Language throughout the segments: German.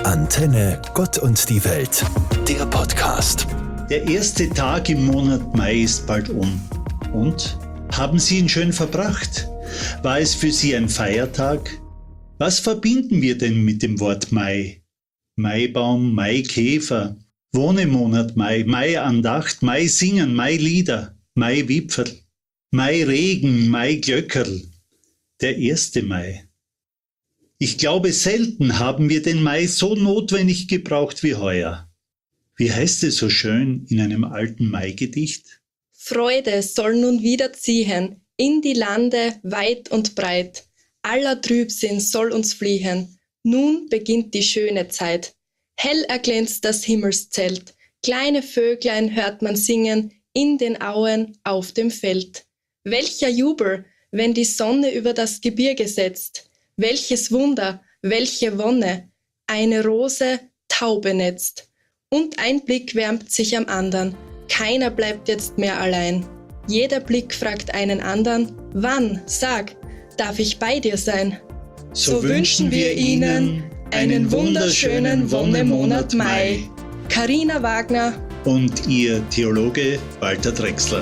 Antenne Gott und die Welt, der Podcast. Der erste Tag im Monat Mai ist bald um. Und? Haben Sie ihn schön verbracht? War es für Sie ein Feiertag? Was verbinden wir denn mit dem Wort Mai? Maibaum, Maikäfer, Wohnemonat Mai, Maiandacht, Maisingen, Mailieder, Maiwipferl, Mairegen, Maiglöckerl. Der 1. Mai. Ich glaube, selten haben wir den Mai so notwendig gebraucht wie heuer. Wie heißt es so schön in einem alten Maigedicht? Freude soll nun wieder ziehen, in die Lande weit und breit. Aller Trübsinn soll uns fliehen, nun beginnt die schöne Zeit. Hell erglänzt das Himmelszelt, kleine Vöglein hört man singen, in den Auen auf dem Feld. Welcher Jubel, wenn die Sonne über das Gebirge setzt. Welches Wunder, welche Wonne, eine Rose taub benetzt. Und ein Blick wärmt sich am andern, keiner bleibt jetzt mehr allein. Jeder Blick fragt einen andern, wann, sag, darf ich bei dir sein? So wünschen wir Ihnen einen wunderschönen Wonnemonat Mai. Carina Wagner Und Ihr Theologe Walter Drechsler.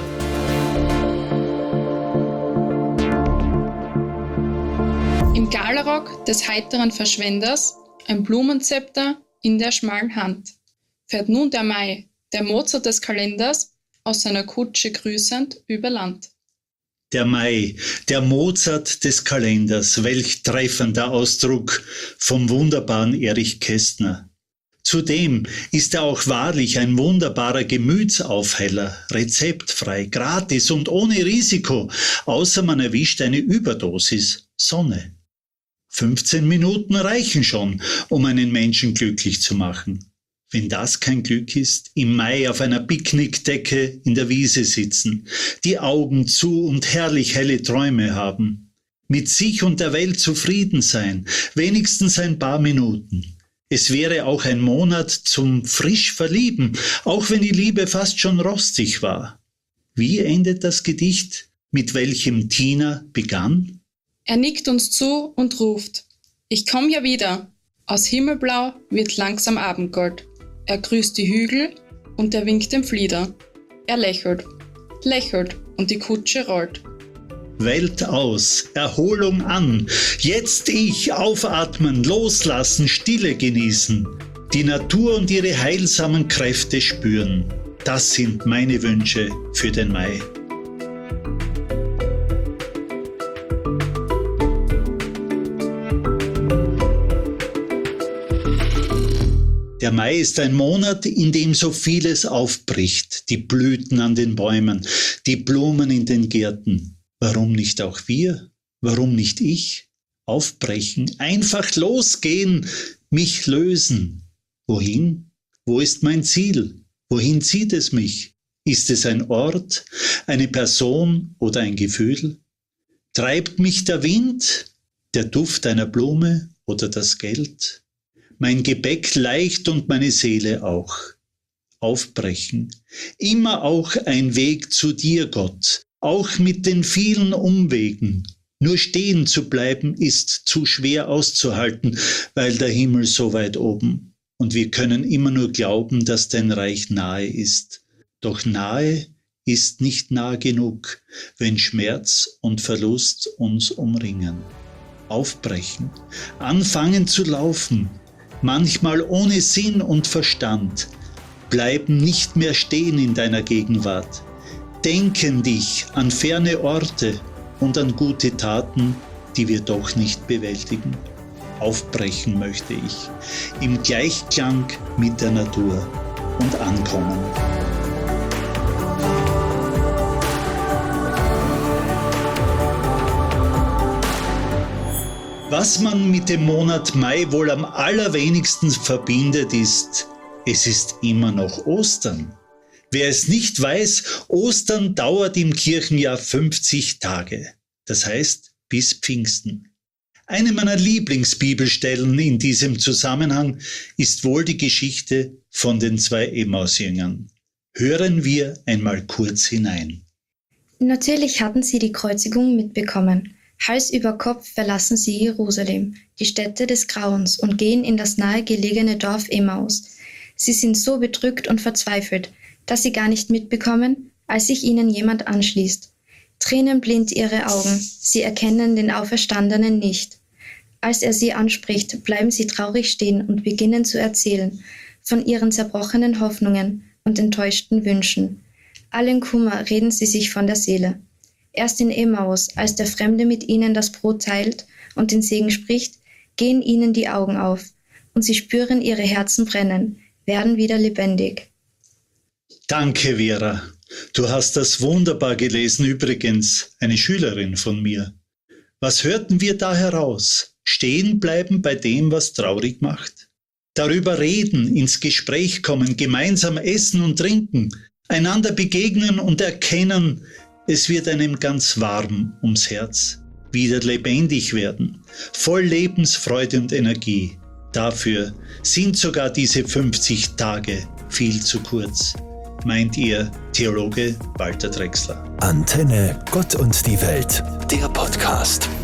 Im Galarock des heiteren Verschwenders, ein Blumenzepter in der schmalen Hand, fährt nun der Mai, der Mozart des Kalenders, aus seiner Kutsche grüßend über Land. Der Mai, der Mozart des Kalenders, welch treffender Ausdruck vom wunderbaren Erich Kästner. Zudem ist er auch wahrlich ein wunderbarer Gemütsaufheller, rezeptfrei, gratis und ohne Risiko, außer man erwischt eine Überdosis Sonne. 15 Minuten reichen schon, um einen Menschen glücklich zu machen. Wenn das kein Glück ist, im Mai auf einer Picknickdecke in der Wiese sitzen, die Augen zu und herrlich helle Träume haben, mit sich und der Welt zufrieden sein, wenigstens ein paar Minuten. Es wäre auch ein Monat zum frisch Verlieben, auch wenn die Liebe fast schon rostig war. Wie endet das Gedicht, mit welchem Tina begann? Er nickt uns zu und ruft, ich komm ja wieder. Aus Himmelblau wird langsam Abendgold. Er grüßt die Hügel und er winkt dem Flieder. Er lächelt, lächelt und die Kutsche rollt. Welt aus, Erholung an, jetzt ich, aufatmen, loslassen, Stille genießen, die Natur und ihre heilsamen Kräfte spüren. Das sind meine Wünsche für den Mai. Der Mai ist ein Monat, in dem so vieles aufbricht, die Blüten an den Bäumen, die Blumen in den Gärten. Warum nicht auch wir? Warum nicht ich? Aufbrechen, einfach losgehen, mich lösen. Wohin? Wo ist mein Ziel? Wohin zieht es mich? Ist es ein Ort, eine Person oder ein Gefühl? Treibt mich der Wind, der Duft einer Blume oder das Geld? Mein Gepäck leicht und meine Seele auch. Aufbrechen. Immer auch ein Weg zu dir, Gott. Auch mit den vielen Umwegen. Nur stehen zu bleiben ist zu schwer auszuhalten, weil der Himmel so weit oben. Und wir können immer nur glauben, dass dein Reich nahe ist. Doch nahe ist nicht nah genug, wenn Schmerz und Verlust uns umringen. Aufbrechen. Anfangen zu laufen. Manchmal ohne Sinn und Verstand, bleiben nicht mehr stehen in deiner Gegenwart, denken dich an ferne Orte und an gute Taten, die wir doch nicht bewältigen. Aufbrechen möchte ich, im Gleichklang mit der Natur und ankommen. Was man mit dem Monat Mai wohl am allerwenigsten verbindet, ist, es ist immer noch Ostern. Wer es nicht weiß, Ostern dauert im Kirchenjahr 50 Tage. Das heißt bis Pfingsten. Eine meiner Lieblingsbibelstellen in diesem Zusammenhang ist wohl die Geschichte von den 2 Emmausjüngern. Hören wir einmal kurz hinein. Natürlich hatten sie die Kreuzigung mitbekommen. Hals über Kopf verlassen sie Jerusalem, die Stätte des Grauens, und gehen in das nahegelegene Dorf Emmaus. Sie sind so bedrückt und verzweifelt, dass sie gar nicht mitbekommen, als sich ihnen jemand anschließt. Tränenblind ihre Augen, sie erkennen den Auferstandenen nicht. Als er sie anspricht, bleiben sie traurig stehen und beginnen zu erzählen von ihren zerbrochenen Hoffnungen und enttäuschten Wünschen. Allen Kummer reden sie sich von der Seele. Erst in Emmaus, als der Fremde mit ihnen das Brot teilt und den Segen spricht, gehen ihnen die Augen auf und sie spüren ihre Herzen brennen, werden wieder lebendig. Danke, Vera. Du hast das wunderbar gelesen, übrigens eine Schülerin von mir. Was hörten wir da heraus? Stehen bleiben bei dem, was traurig macht? Darüber reden, ins Gespräch kommen, gemeinsam essen und trinken, einander begegnen und erkennen, es wird einem ganz warm ums Herz, wieder lebendig werden, voll Lebensfreude und Energie. Dafür sind sogar diese 50 Tage viel zu kurz, meint ihr Theologe Walter Drechsler. Antenne Gott und die Welt, der Podcast.